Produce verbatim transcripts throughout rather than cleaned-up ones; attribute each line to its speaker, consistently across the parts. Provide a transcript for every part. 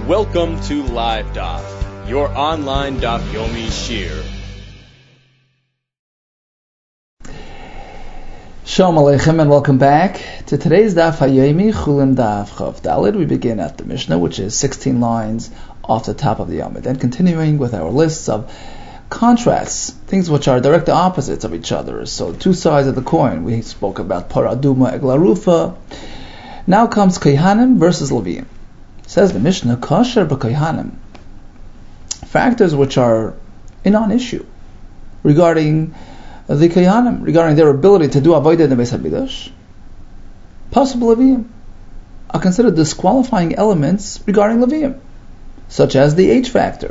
Speaker 1: Welcome to Live Daf, your online Daf Yomi Shir.
Speaker 2: Shalom Aleichem and welcome back to today's Daf Hayomi Chulin Daf Chav Daled. We begin at the Mishnah, which is sixteen lines off the top of the Yomid, and continuing with our lists of contrasts, things which are direct opposites of each other. So two sides of the coin. We spoke about Paraduma Eglarufa. Now comes Kohanim versus Leviim. Says the Mishnah, Kosher b'Kohanim. Factors which are a non-issue regarding the Kohanim, regarding their ability to do Avodah in the Beis HaMikdash, possible Leviim are considered disqualifying elements regarding Leviim, such as the age factor.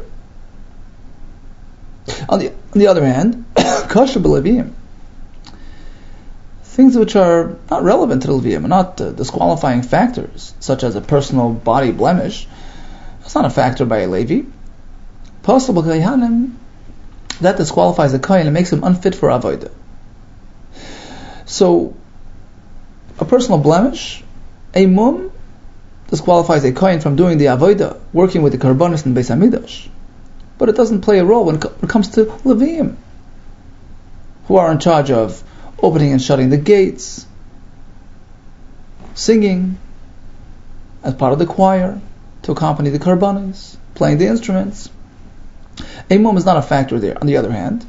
Speaker 2: On the, on the other hand, Kosher b'Leviim, things which are not relevant to the Leviim, are not uh, disqualifying factors, such as a personal body blemish. That's not a factor by a Levi. Possible Kohanim, that disqualifies a Kohen and makes him unfit for Avodah. So, a personal blemish, a mum, disqualifies a Kohen from doing the Avodah, working with the Karbonis in Beis HaMikdash. But it doesn't play a role when it, co- when it comes to Leviim, who are in charge of opening and shutting the gates, singing as part of the choir to accompany the Karbonis, playing the instruments. A mum is not a factor there. On the other hand,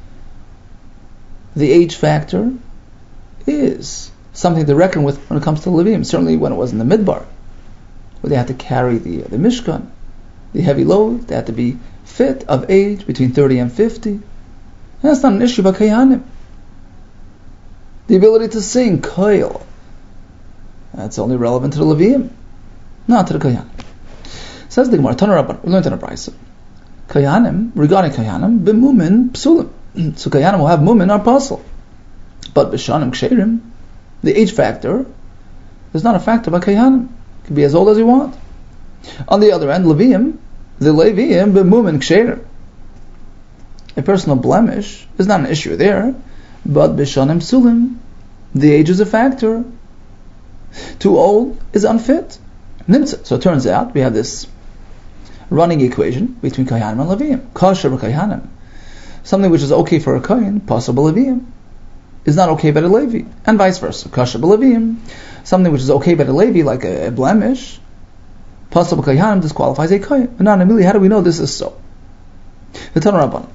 Speaker 2: the age factor is something to reckon with when it comes to Leviim. Certainly when it was in the Midbar, where they had to carry the, the Mishkan, the heavy load, they had to be fit of age between thirty and fifty. And that's not an issue by Kohanim. The ability to sing, koil, that's only relevant to the Leviim, not to the Kohanim. Says the Gemara, Tana Rabban, we learned in a Brisa. Kohanim, regarding Kohanim, b'mumin psulim. So Kohanim will have mumin or puzzle. But b'shanim ksherim, the age factor, is not a factor by Kohanim. It can be as old as you want. On the other end, Leviim, the Leviim, b'mumin ksherim. A personal blemish is not an issue there. But b'shanim psulim, the age is a factor. Too old is unfit. So it turns out we have this running equation between Kohanim and Leviim. Kosher b'Kohanim, something which is okay for a Kohen, possible Leviim, is not okay by the Levi, and vice versa. Kosher b'Leviim, something which is okay by the Levi, like a, a blemish, possible Kohanim disqualifies a Kohen. And now, immediately, how do we know this is so? The Tana Rabban,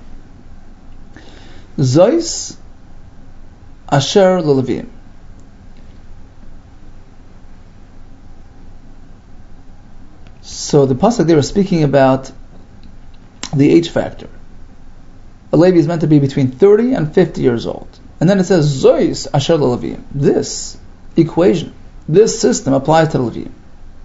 Speaker 2: Zois asher l'Leviim. So the pasuk there is speaking about the age factor. A Levi is meant to be between thirty and fifty years old. And then it says, Zois asher l'Leviim. This equation, this system applies to the Leviim.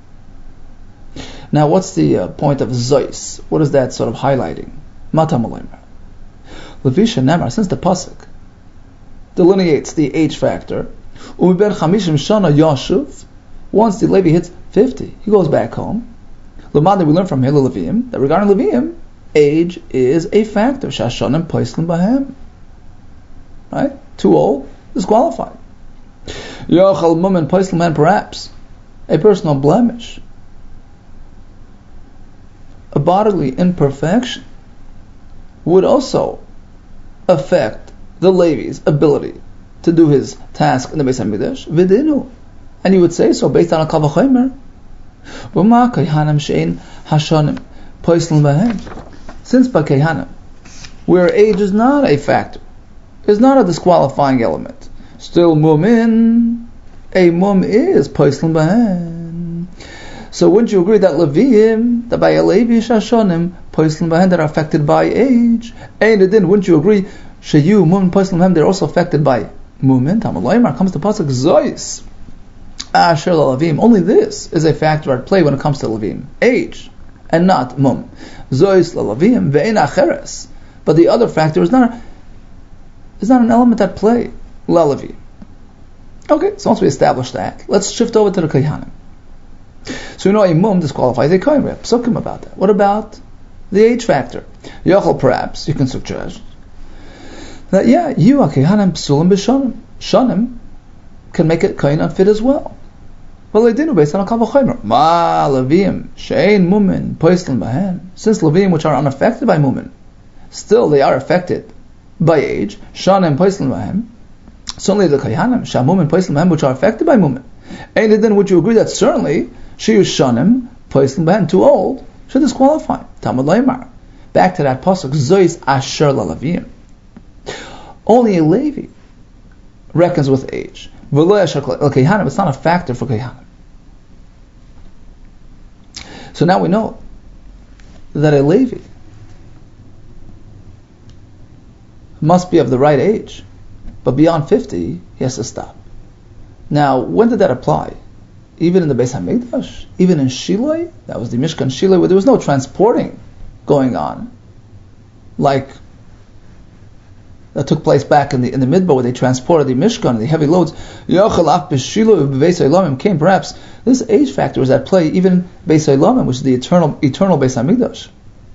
Speaker 2: Now what's the uh, point of Zois? What is that sort of highlighting? Mata Malaymer. Levisha Nemar, since the pasuk delineates the age factor, Umiben chamishim shana yashuv, once the Levi hits fifty, he goes back home. Lamad, we learn from here, Leviim, that regarding Leviim, age is a factor. Shashanim poislim bahem. Right? Too old, disqualified. Yochal mumen poislim, and perhaps a personal blemish, a bodily imperfection, would also affect the Levi's ability to do his task in the Beis HaMikdash. Vidinu. And you would say so based on a Kal V'chomer. Since by Kohanim, where age is not a factor, is not a disqualifying element, still mumin, a mum is poislim bahen. So wouldn't you agree that Leviim, that by a Levi shashonim, poislim bahen, that are affected by age, and then wouldn't you agree, shayu mum poislim bahen, they're also affected by mumin? Talmud Laimar comes to pasuk zois asher l'Leviim. Only this is a factor at play when it comes to Leviim, age, and not mum. Zois l'Leviim ve'ein acheres. But the other factor is not a, is not an element at play. L'Levi. Okay, so once we establish that, let's shift over to the Kohanim. So we know a mum disqualifies a Kohen. We have psukim about that. What about the age factor? Yochel, perhaps you can suggest that yeah, you are Kohanim psulim b'shanim. Shanim can make a Kohen unfit as well. V'leidinu based on a kal v'chomer. Ma Leviim she'ein mumin poislim bahem. Since Leviim, which are unaffected by mumin, still they are affected by age. Shanim poislim bahem. Certainly the Kohanim, Shamumin poislim bahem, which are affected by mumin. And then would you agree that certainly Shiyu Shanim poislim bahem, too old, should disqualify? Talmud Leimar. Back to that pasuk, Zois Asher LaLeviim. Only a Levi reckons with age. It's not a factor for Kohanim. So now we know that a Levi must be of the right age, but beyond fifty, he has to stop. Now, when did that apply? Even in the Beis HaMikdash? Even in Shiloh? That was the Mishkan Shiloh, where there was no transporting going on, like that took place back in the in the Midbar, where they transported the Mishkan, the heavy loads. Came perhaps this age factor is at play even in Beis Elamim, which is the eternal eternal Beis Hamikdash,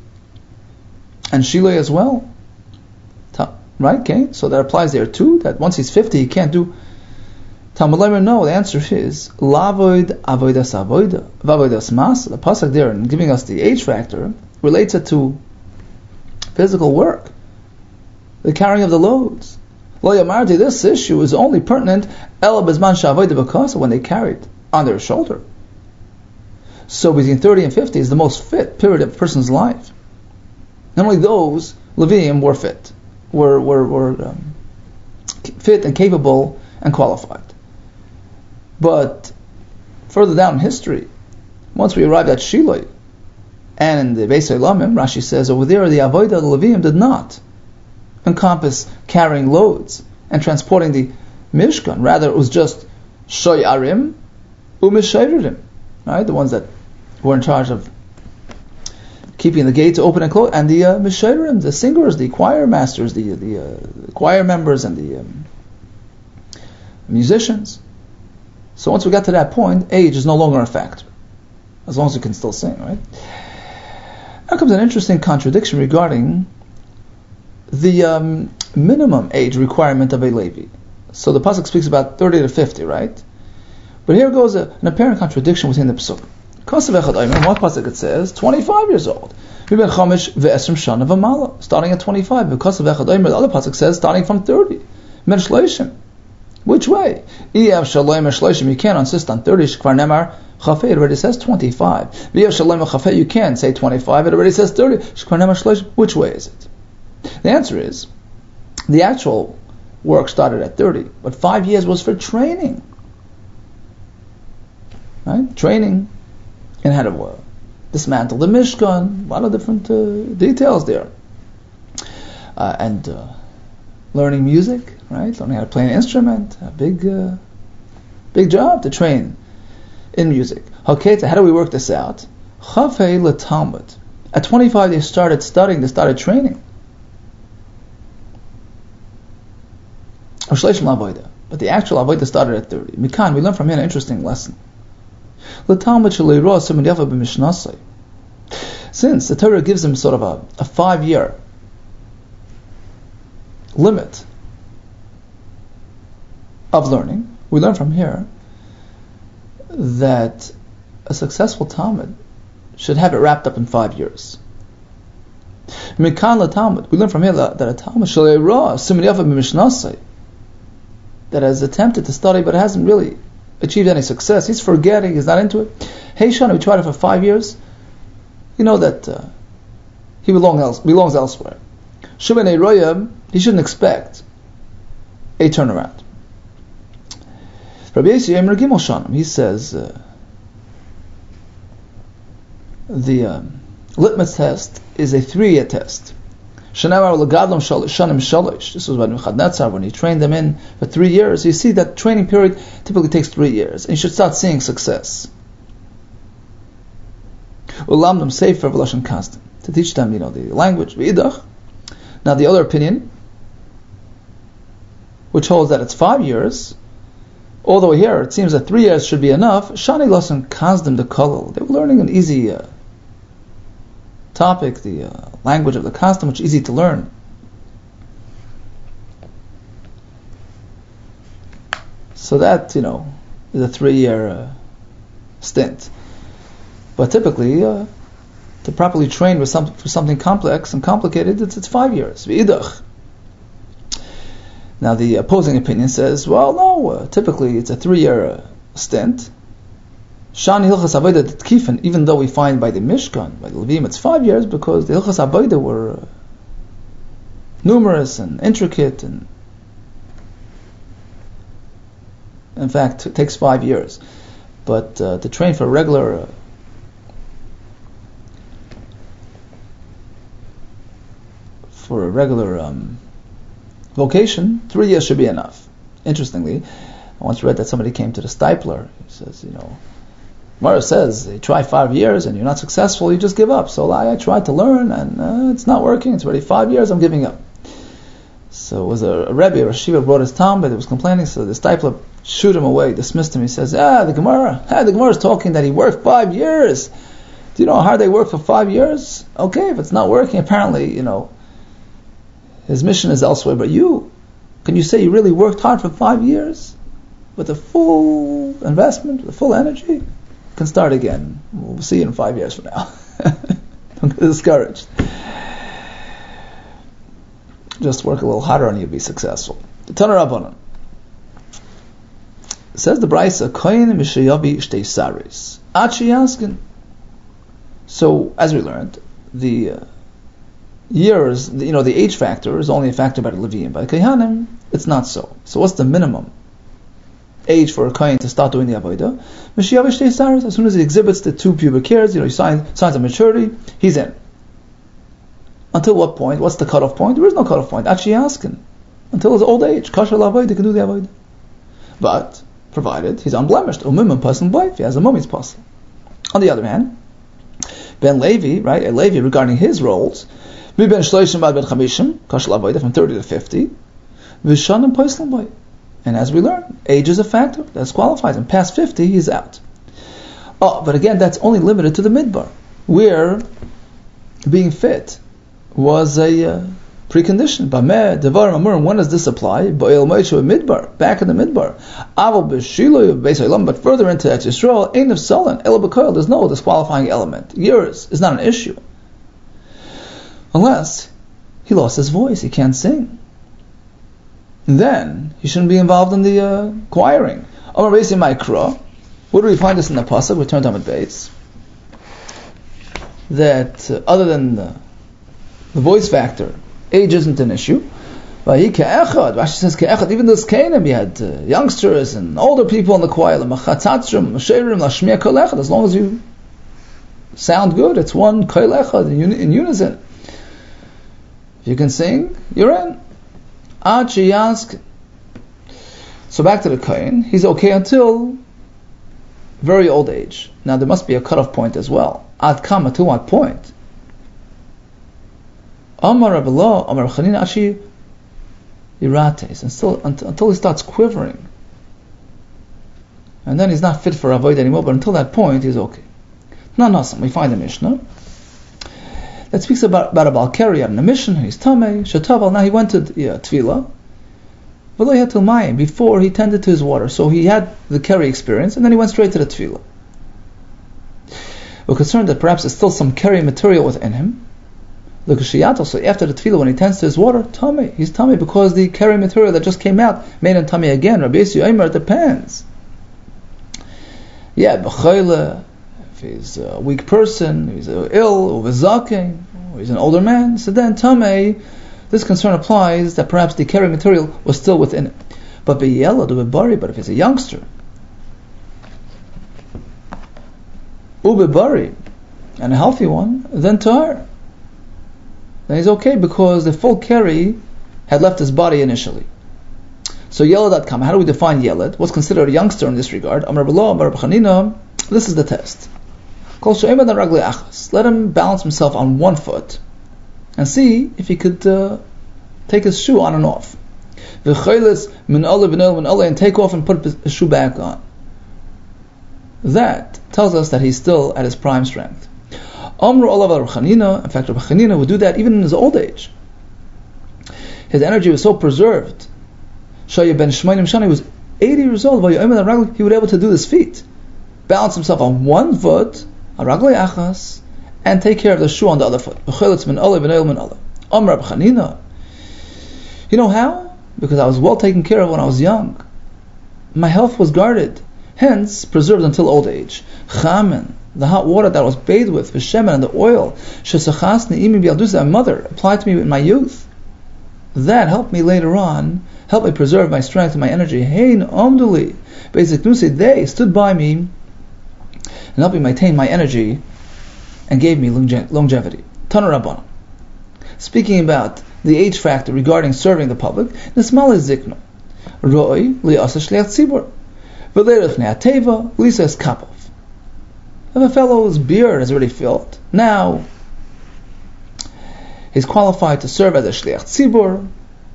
Speaker 2: and Shiloh as well. Right? Okay, so that applies there too. That once he's fifty, he can't do. Talmud Leimer, no. The answer is lavoid avodas avoida vavodas mas. The pasuk there, in giving us the age factor, relates it to physical work, the carrying of the loads. Lo yamarti, this issue is only pertinent ela bezman shavoida b'kasa, when they carried on their shoulder. So between thirty and fifty is the most fit period of a person's life. Not only those Leviim were fit, were were, were um, fit and capable and qualified, but further down in history, once we arrived at Shiloh and in the Beis Elamim, Rashi says over there the avodah of the Leviim did not encompass carrying loads and transporting the Mishkan. Rather, it was just shoyarim umishayrim, right? The ones that were in charge of keeping the gates open and closed, and the uh, mishayrim, the singers, the choir masters, the the, uh, the choir members, and the um, musicians. So once we got to that point, age is no longer a factor, as long as you can still sing, right? Now comes an interesting contradiction regarding the um, minimum age requirement of a Levi. So the pasuk speaks about thirty to fifty, right? But here goes a, an apparent contradiction within the pasuk. In one pasuk it says twenty-five years old, starting at twenty-five. The other pasuk says starting from thirty. Which way? You can't insist on thirty. It already says twenty-five. You can't say twenty-five. It already says thirty. Which way is it? The answer is, the actual work started at thirty, but five years was for training. Right? Training in how to uh, dismantle the Mishkan, a lot of different uh, details there. Uh, and uh, learning music, right? Learning how to play an instrument, a big, uh, big job to train in music. Okay, so how do we work this out? Chafei l'Talmud. At twenty-five, they started studying, they started training. But the actual avodah started at thirty. Mikan, we learn from here an interesting lesson. Since the Torah gives them sort of a, a five-year limit of learning, we learn from here that a successful Talmud should have it wrapped up in five years. Mikan l'Talmud, we learn from here that a Talmud that has attempted to study but hasn't really achieved any success, he's forgetting, he's not into it. Hey Shana, we tried it for five years, you know that uh, he belong else, belongs elsewhere. Shubin Roya, he shouldn't expect a turnaround. Rabbi Yossi Eimer Gimel Shanim, he says uh, the um, litmus test is a three-year test. This was by Nebuchadnezzar when he trained them in for three years. You see that training period typically takes three years, and you should start seeing success. To teach them, you know, the language. Now the other opinion, which holds that it's five years, although here it seems that three years should be enough. Shani Losson Kazdem the Kolol. They were learning an easy uh, topic, the uh, language of the custom, which is easy to learn. So that, you know, is a three-year uh, stint. But typically, uh, to properly train with some, for something complex and complicated, it's, it's five years. Now the opposing opinion says, well, no, uh, typically it's a three-year uh, stint. Shani Hilchas Avodah Tkifin, even though we find by the Mishkan, by the Levim, it's five years because the Hilchas Avodah were uh, numerous and intricate, and in fact, it takes five years. But uh, to train for a regular uh, for a regular um, vocation, three years should be enough. Interestingly, I once read that somebody came to the Stipler. He says, you know, Mara says, you try five years and you're not successful, you just give up. So I, I tried to learn and uh, it's not working. It's already five years, I'm giving up. So it was a, a Rebbe, a Shiva brought his Talmud, but he was complaining, so the Stipler shoot him away, dismissed him. He says, ah, the Gemara, ah, the Gemara is talking that he worked five years. Do you know how hard they work for five years? Okay, if it's not working, apparently, you know, his mission is elsewhere. But you, can you say you really worked hard for five years? With the full investment, the full energy? You can start again. We'll see you in five years from now. Don't get discouraged. Just work a little harder and you'll be successful. The Tanur Rabbanan says the Brisa, Kohen Mishayavi Shtei Saris. Achi Yaskin. So, as we learned, the uh, years, you know, the age factor is only a factor by the Levim. By the Kohanim, it's not so. So, what's the minimum age for a Kohen to start doing the Avodah? Mishayavi Shtei Saris. As soon as he exhibits the two pubic hairs, you know, he signs, signs of maturity, he's in. Until what point? What's the cutoff point? There is no cutoff point. Actually asking. Until his old age. Kasher l'avodah, he can do the avodah. But, provided he's unblemished. Umim and pasul b'ayif. He has a mummy's pasul. On the other hand, Ben Levi, right, a Levi regarding his roles, mi ben shloishim ad ben chamishim, kasher l'avodah, from thirty to fifty, v'shan and pasul b'ayif. And as we learn, age is a factor. That's qualifies. And past fifty, he's out. Oh, but again, that's only limited to the midbar, where being fit was a uh, precondition. Bameh, Devar Amurim, when does this apply? Ba'il Moishu Midbar, back in the Midbar. Aval B'Shilu B'Saylam, but further into Eretz Yisrael, Ein of Solan, El B'Koil, there's no disqualifying element. Years is not an issue. Unless he lost his voice, he can't sing. And then he shouldn't be involved in the uh, choiring. Amar Beis Maikra, where do we find this in the Pasuk? We turn to Amud Beis. That uh, other than the The voice factor, age isn't an issue. Rashi says, even this Kenim, you had uh, youngsters and older people in the choir, as long as you sound good, it's one kol echad in, in unison. If you can sing, you're in. So back to the Kohen, he's okay until very old age. Now there must be a cutoff point as well. Ad kama, to what point? Amar Rabbelah, Amar Chanina, Ashi Irates, and still until, until he starts quivering, and then he's not fit for avodah anymore. But until that point, he's okay. No, no. We find a Mishnah that speaks about about a Balkari in the mission. He's tamei shataval. Now he went to yeah, tefillah, v'lo had till mayim before he tended to his water. So he had the keri experience, and then he went straight to the tefillah. We're concerned that perhaps there's still some keri material within him. The Kushiyato, so after the tefillah, when he tends to his water, tummy, he's tummy because the keri material that just came out made him tummy again. Rabbi Yisrael Eimer, it depends. Yeah, b'chayla, if he's a weak person, if he's ill, or v'zaking, or he's an older man, so then tummy, this concern applies that perhaps the keri material was still within it. But b'yelad or b'bari, but if he's a youngster, u'b'bari, and a healthy one, then tahar. Then he's okay because the full keri had left his body initially. So yelad dot com, how do we define yelad? What's considered a youngster in this regard? Amar B'lo, Amar B'chanina, this is the test. Let him balance himself on one foot and see if he could uh, take his shoe on and off. And take off and put his shoe back on. That tells us that he's still at his prime strength. Amru Olav Chanina, in fact, Rabbi Chanina would do that even in his old age. His energy was so preserved. Shaya ben Shmainim Shani was eighty years old. He would be able to do this feat. balance himself on one foot, araglei achas, and take care of the shoe on the other foot. You know how? Because I was well taken care of when I was young. My health was guarded, hence preserved until old age. Chamen, the hot water that I was bathed with, v'shemen, and the oil, shesachasni imi b'yaldus, my mother applied to me in my youth. That helped me later on, helped me preserve my strength and my energy. Hein omduli, basic nusi, they stood by me and helped me maintain my energy and gave me longe- longevity. Tanu Rabbanan. Speaking about the age factor regarding serving the public, nismal zikno, roi li'asa shliach tzibur, v'leirach ne'ateva lisas kapov. If a fellow's beard is already filled, now he's qualified to serve as a shliach tzibur.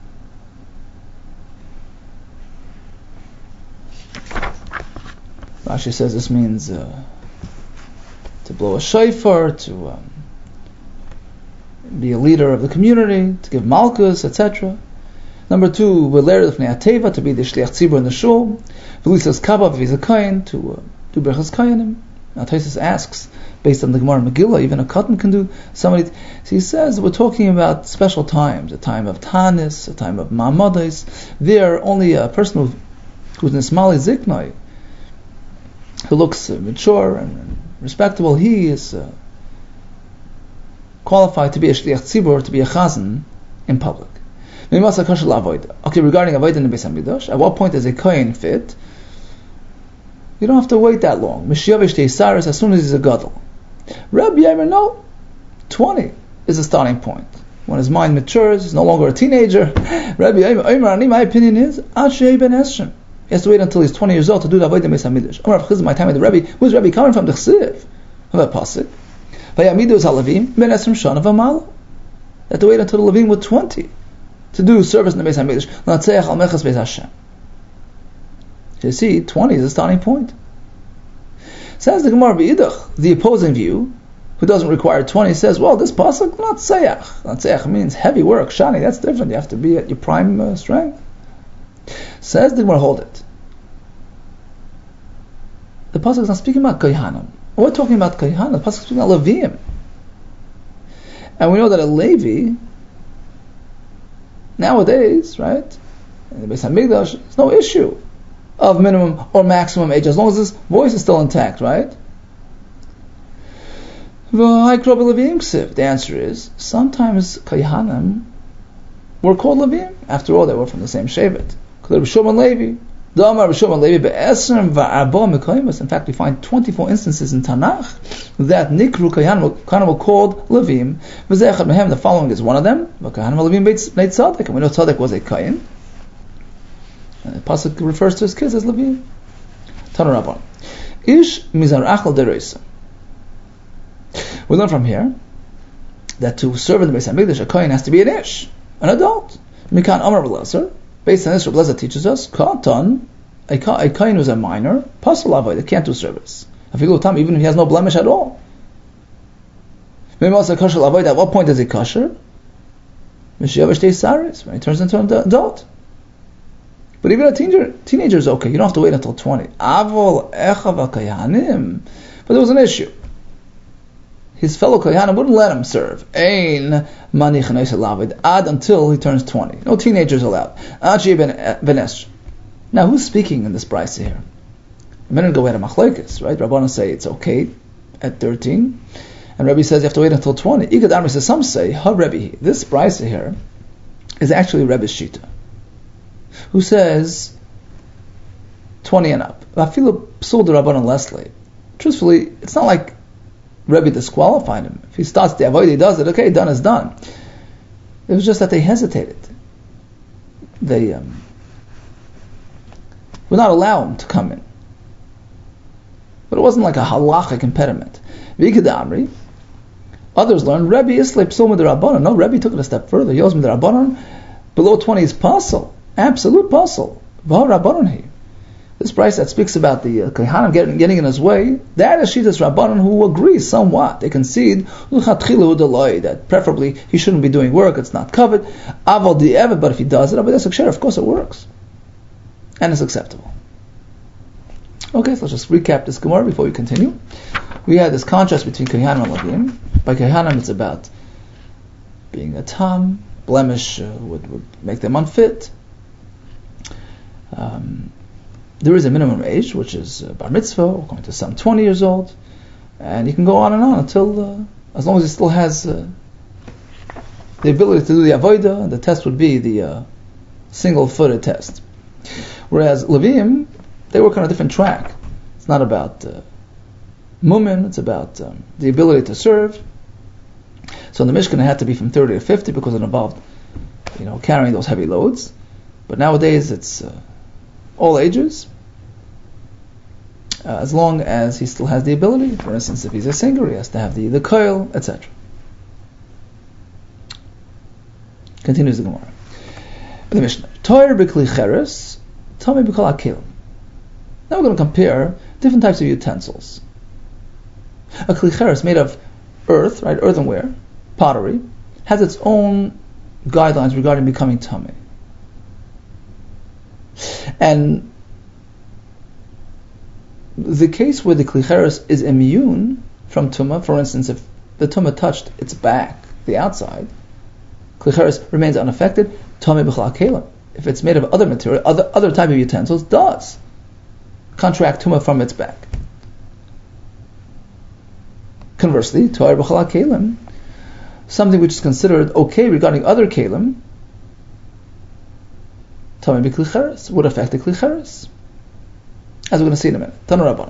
Speaker 2: Rashi says this means uh, to blow a shofar, to um, be a leader of the community, to give malchus, et cetera. Number two, v'leir lefnei ateva, to be the shliach tzibur in the shul. V'lisas kabav, if he's a kain, to uh, do berachas kayanim. Now Taisus asks, based on the Gemara Megillah, even a katan can do somebody. So he says we're talking about special times, a time of tanis, a time of ma'amados. There, only a person who, who's nismali ziknoi, who looks uh, mature and, and respectable, he is uh, qualified to be a shliach tzibur, to be a chazan in public. Okay, regarding avodah in the Beis Hamikdash, at what point is a kohen fit? You don't have to wait that long. Mishiyavish teisaris, as soon as he's a gadol. Rabbi Yair, no, twenty is the starting point. When his mind matures, he's no longer a teenager. Rabbi Yair, my opinion is, Ad Shei Ben Esrim. He has to wait until he's twenty years old to do the avodah in Beis Hamikdash. Amar Rav Chizda, my time with the Rebbe. Who's Rebbe coming from? The Chsiv of that pasuk. Vayamidu is halavim ben esrim shana v'mala. They have to wait until the Levim were twenty to do service in the Beis Hamikdash. L'natzeach al mechas Beis Hashem. You see, twenty is the starting point. Says the Gemara B'idach, the opposing view, who doesn't require twenty, says, well, this pasuk, not seach. Not seach means heavy work, shani, that's different. You have to be at your prime uh, strength. Says the Gemara, hold it. The pasuk is not speaking about kohanim. We're talking about kohanim. The pasuk is speaking about Levim. And we know that a Levi, nowadays, right, in the Beis Hamikdash, there's no issue of minimum or maximum age, as long as his voice is still intact, right? The answer is, sometimes Kohanim were called Levim. After all, they were from the same Shevet. In fact, we find twenty-four instances in Tanakh that Nikru Kohanim were called Levim. The following is one of them. And we know Tzaddik was a Kohen. And the pasuk refers to his kids as Levi. Tanu Rabban. Ish mizar achal dereisa. We learn from here that to serve in the Beis Hamikdash, a kohen has to be an ish, an adult. Mikan Amar B'Lezer. Based on this, Rabbi Lezer teaches us, Katan, a kohen who's a minor, pasal avoid, can't do service. Even if he has no blemish at all. At what point is he kosher? When he turns into an adult. But even a teenager, teenager is okay. You don't have to wait until twenty. Avol echav kohanim. But there was an issue. His fellow kohanim wouldn't let him serve. Ein mani chanais alavid ad until he turns twenty. No teenagers allowed. Ad shei ben esrim. Now, who's speaking in this brayso here? A minute ago we had a machlokes, right? Rabbanan say it's okay at thirteen, and Rebbe says you have to wait until twenty. Igad Amri says, some say, ha Rebbe, this brayso here is actually Rebbe's shita, who says twenty and up. Truthfully, it's not like Rebbe disqualified him. If he starts the avodah, he does it. Okay, done is done. It was just that they hesitated. They um, would not allow him to come in. But it wasn't like a halachic impediment. V'ikadamri. Others learned Rebbe islay psul midrabanan. No, Rebbe took it a step further. He was midrabanan. Below twenty is pasul. Absolute pasul. This price that speaks about the uh, Kohanim getting, getting in his way, that is Shitas Rabbanan who agree somewhat. They concede that preferably he shouldn't be doing work, it's not covered. Aval di'evet, but if he does it, of course it works. And it's acceptable. Okay, so let's just recap this Gemara before we continue. We had this contrast between Kohanim and Levim. By Kohanim, it's about being a tam, blemish uh, would, would make them unfit. Um, there is a minimum age, which is uh, bar mitzvah, according to some twenty years old, and you can go on and on until, uh, as long as he still has uh, the ability to do the avodah, and the test would be the uh, single-footed test. Whereas Levim, they work on a different track. It's not about uh, mumin, it's about um, the ability to serve. So in the Mishkan, it had to be from thirty to fifty because it involved, you know, carrying those heavy loads. But nowadays, it's uh, all ages, uh, as long as he still has the ability. For instance, if he's a singer, he has to have the the koil, et cetera. Continues the Gemara. The Mishnah. Toyer b'kli cheres, tami b'kol hakelim. Now we're going to compare different types of utensils. A kli cheres made of earth, right, earthenware, pottery, has its own guidelines regarding becoming tummy. And the case where the kli cheres is immune from tumah, for instance, if the tumah touched its back, the outside, kli cheres remains unaffected. Tummy b'chol hakelim. If it's made of other material, other other type of utensils, does contract tumah from its back. Conversely, toyer b'chol hakelim, something which is considered okay regarding other kelim, tummy b'kli cheres, would affect the kli cheres, as we're going to see in a minute. Tanu Rabban.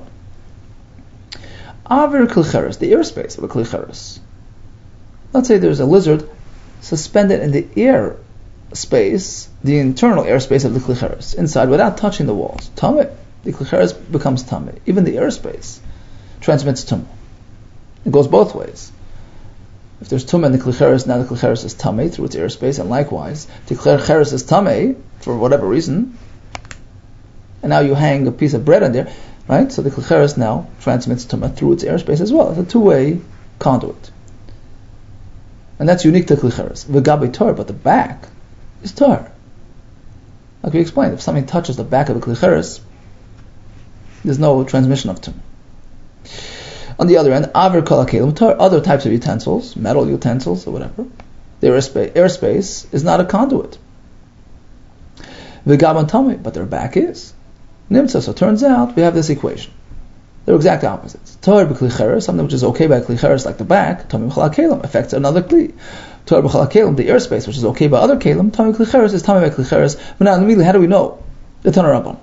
Speaker 2: Aver kli cheres, the airspace of a kli cheres. Let's say there's a lizard suspended in the air space, the internal airspace of the kli cheres, inside, without touching the walls. Tummy, the kli cheres becomes tummy. Even the airspace transmits tumah. It goes both ways. If there's tumah in the kli cheres, now the kli cheres is tummy through its airspace, and likewise, the kli cheres is tummy for whatever reason, and now you hang a piece of bread in there, right? So the kli cheres now transmits tumah through its airspace as well. It's a two-way conduit. And that's unique to kli cheres. V'gabi tar, but the back is tar. Like we explained, if something touches the back of a kli cheres, there's no transmission of tumah. On the other end, aver kol hakelim tar, other types of utensils, metal utensils or whatever, their airspace, airspace is not a conduit. V'gaban tummy, but their back is. Nimtza, so it turns out we have this equation. They're exact opposites. Tar b'kli cheres, something which is okay by kli cheres like the back, tummy b'chol hakelim, affects another kli. Tar b'chol hakelim, the airspace which is okay by other kelim, tummy kli cheres is tummy by kli cheres. But now immediately, how do we know? The Tanu Rabban.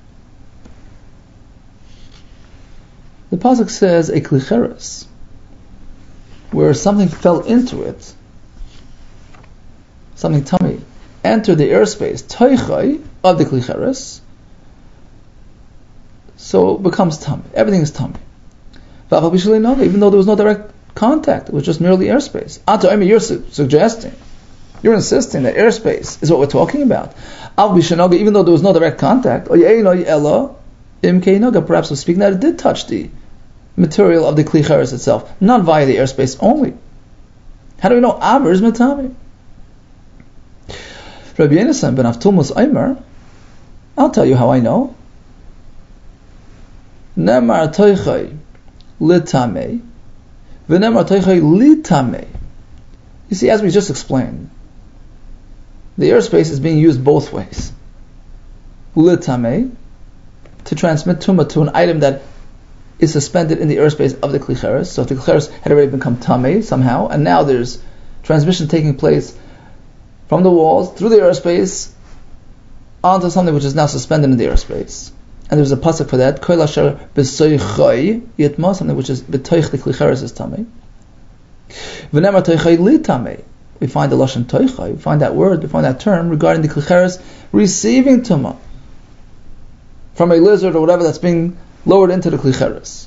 Speaker 2: The pasuk says a kli cheres, where something fell into it, something tummy, entered the airspace, toichai, of the kli cheres, so it becomes tummy. Everything is tummy. Even though there was no direct contact, it was just merely airspace. You're su- suggesting, you're insisting that airspace is what we're talking about. Even though there was no direct contact, perhaps we're speaking that it did touch the material of the kli cheres itself, not via the airspace only. How do we know Aver is Matami? Rabbi Yonasan ben Avtulmus Eimer, I'll tell you how I know. Nemar toichai litame, v'nemar toichai litame. You see, as we just explained, the airspace is being used both ways. Litame, to transmit tumah to an item that is suspended in the airspace of the kli cheres. So if the kli cheres had already become tamei somehow, and now there's transmission taking place from the walls through the airspace onto something which is now suspended in the airspace. And there's a pasuk for that. Kol asher b'soichai yitma, something which is b'toich the kli cheres is tamei. V'nemar toichai li tamei. We find the lashon toichai. We find that word. We find that term regarding the kli cheres receiving tumah from a lizard or whatever that's being lowered into the kli cheres,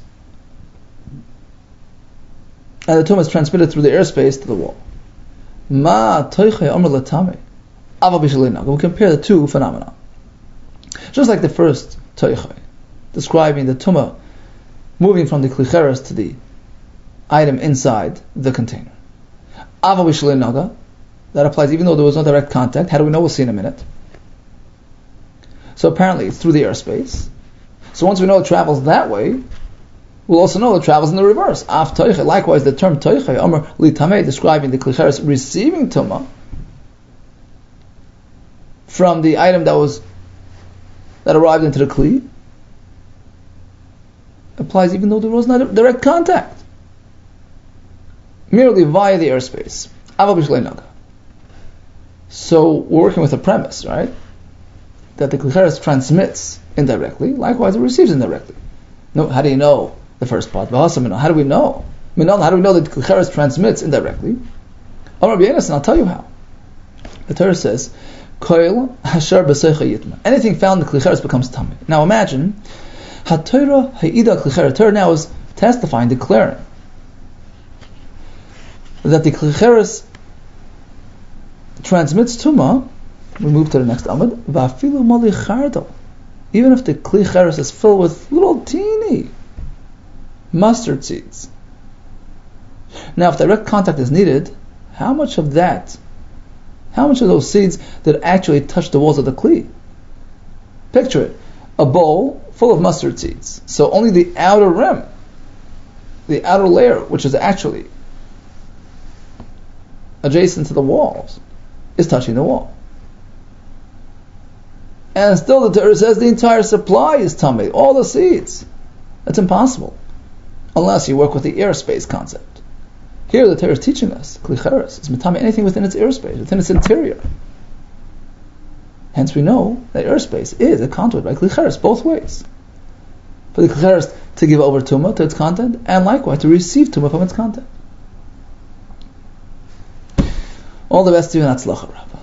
Speaker 2: and the tumah is transmitted through the airspace to the wall. Ma toichai amr latame. Ava b'shalina. We'll compare the two phenomena. Just like the first toichai, describing the tumah moving from the kli cheres to the item inside the container. Ava b'shalina. That applies even though there was no direct contact. How do we know? We'll see in a minute. So apparently it's through the airspace. So once we know it travels that way, we'll also know it travels in the reverse. Af toiche. Likewise, the term toiche, Amar li tamei, describing the klicheres receiving tuma from the item that was that arrived into the kli, applies even though there was not a direct contact, merely via the airspace. So we're working with a premise, right? That the klicheres transmits indirectly. Likewise, it receives indirectly. No, how do you know the first part? How do we know? How do we know that klicheres transmits indirectly? And I'll tell you how. The Torah says, anything found in the klicheres becomes tamei. Now imagine, HaTorah ha'ida klicheres. Torah now is testifying, declaring that the klicheres transmits tuma. We move to the next amud. Va'afilu mali chardo. Even if the klicheres is filled with little teeny mustard seeds. Now, if direct contact is needed, how much of that, how much of those seeds did actually touch the walls of the kli? Picture it. A bowl full of mustard seeds. So only the outer rim, the outer layer, which is actually adjacent to the walls, is touching the wall. And still the Torah says the entire supply is tamei, all the seeds. That's impossible. Unless you work with the airspace concept. Here the Torah is teaching us, klicheres is metamei anything within its airspace, within its interior. Hence we know that airspace is a conduit by klicheres both ways. For the klicheres to give over tumah to its content, and likewise to receive tumah from its content. All the best to you and Hatzlacha, Rabbi.